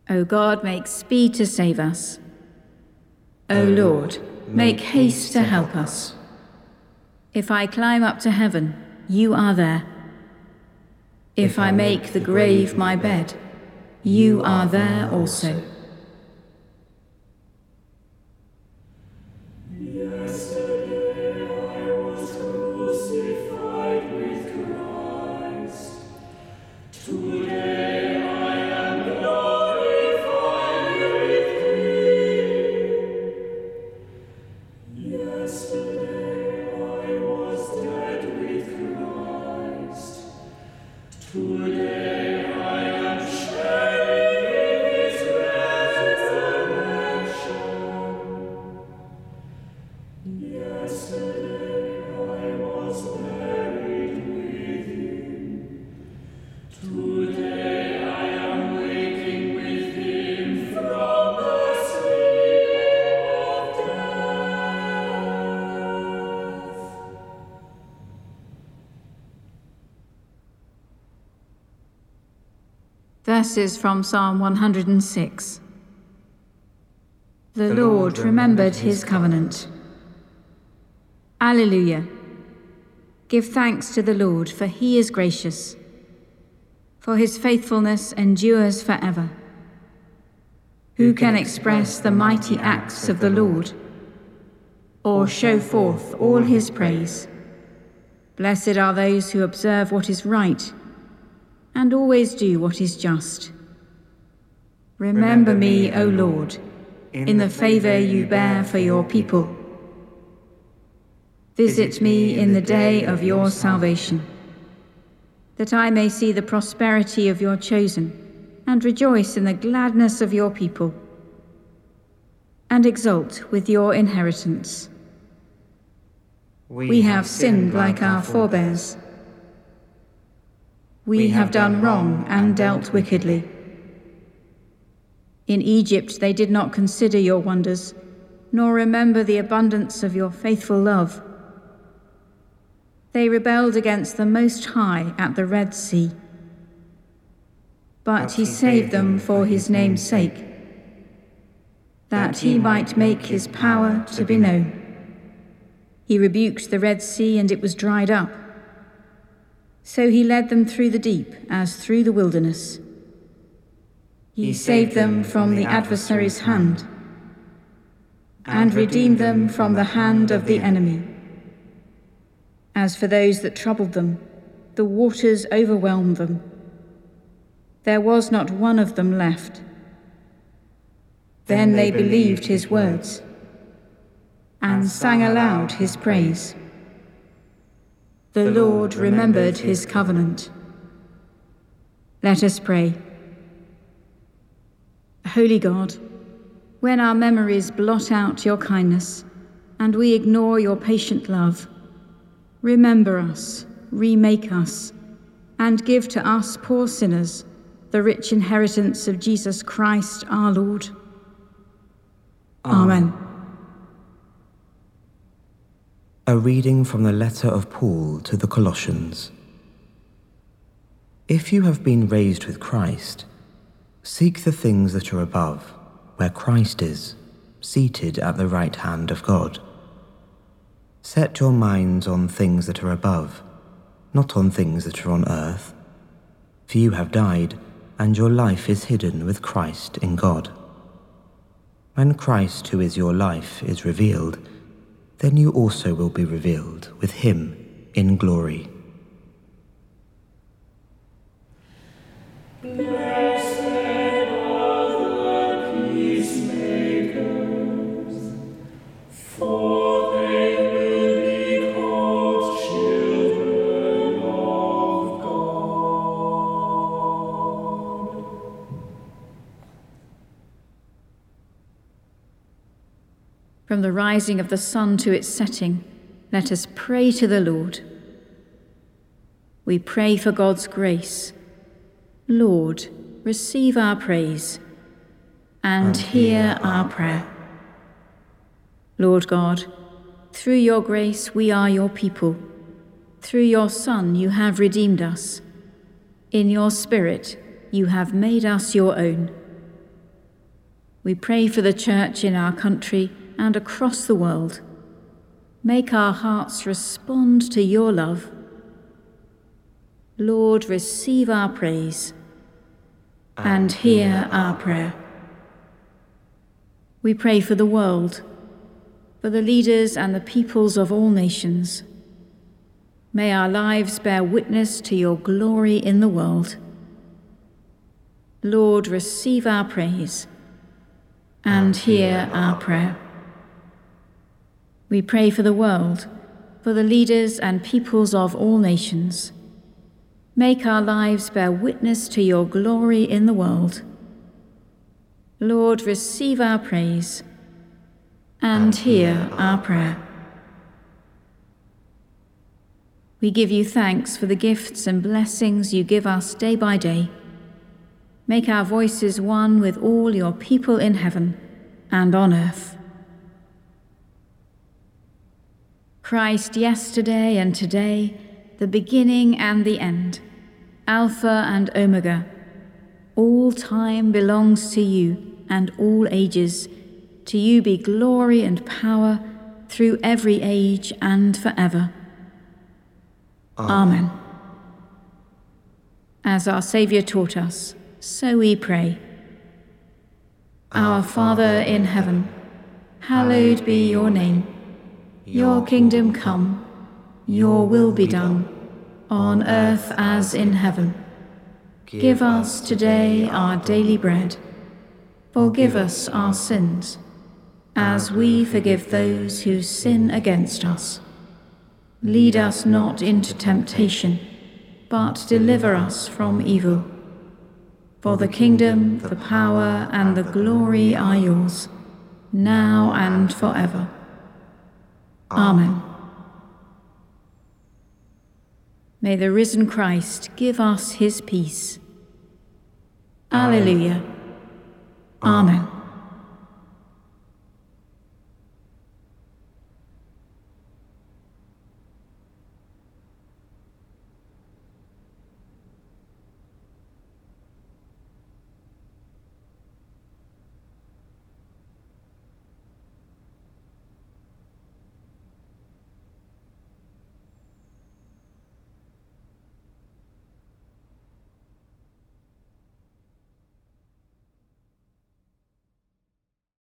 O God, make speed to save us. O Lord, make haste to help us. If I climb up to heaven, you are there. If I make the grave my bed, you are there also. Verses from Psalm 106. The Lord remembered his covenant. Alleluia. Give thanks to the Lord, for he is gracious, for his faithfulness endures forever. Who can express the mighty acts of the Lord, or show forth all his praise? Blessed are those who observe what is right, and always do what is just. Remember me, O Lord, in the favor you bear for your people. Visit me in the day of your salvation, that I may see the prosperity of your chosen, and rejoice in the gladness of your people, and exult with your inheritance. We have sinned like our forebears. We have done wrong and dealt wickedly. In Egypt they did not consider your wonders, nor remember the abundance of your faithful love. They rebelled against the Most High at the Red Sea. But he saved them for his name's sake, that he might make his power to be known. He rebuked the Red Sea, and it was dried up. So he led them through the deep as through the wilderness. He saved them from the adversary's hand, and redeemed them from the hand of the enemy. As for those that troubled them, the waters overwhelmed them. There was not one of them left. Then they believed his words, and sang aloud his praise. The Lord remembered his covenant. Let us pray. Holy God, when our memories blot out your kindness, and we ignore your patient love, remember us, remake us, and give to us poor sinners the rich inheritance of Jesus Christ our Lord. Amen. A reading from the letter of Paul to the Colossians. If you have been raised with Christ, seek the things that are above, where Christ is, seated at the right hand of God. Set your minds on things that are above, not on things that are on earth. For you have died, and your life is hidden with Christ in God. When Christ, who is your life, is revealed, then you also will be revealed with him in glory. Blessed are the peacemakers, for they will be called children of God. From the rising of the sun to its setting, let us pray to the Lord. We pray for God's grace. Lord, receive our praise, and hear our prayer. Lord God, through your grace we are your people. Through your Son you have redeemed us. In your Spirit you have made us your own. We pray for the Church in our country and across the world. Make our hearts respond to your love. Lord, receive our praise and hear our prayer. We pray for the world, for the leaders and the peoples of all nations. May our lives bear witness to your glory in the world. Lord, receive our praise and hear our prayer. We pray for the world, for the leaders and peoples of all nations. Make our lives bear witness to your glory in the world. Lord, receive our praise and hear our prayer. We give you thanks for the gifts and blessings you give us day by day. Make our voices one with all your people in heaven and on earth. Christ, yesterday and today, the beginning and the end, Alpha and Omega, all time belongs to you and all ages. To you be glory and power through every age and forever. Amen. As our Saviour taught us, so we pray. Our Father in heaven, hallowed be your name. Your kingdom come, your will be done, on earth as in heaven. Give us today our daily bread. Forgive us our sins, as we forgive those who sin against us. Lead us not into temptation, but deliver us from evil. For the kingdom, the power, and the glory are yours, now and forever. Amen. May the risen Christ give us his peace. Alleluia. Amen.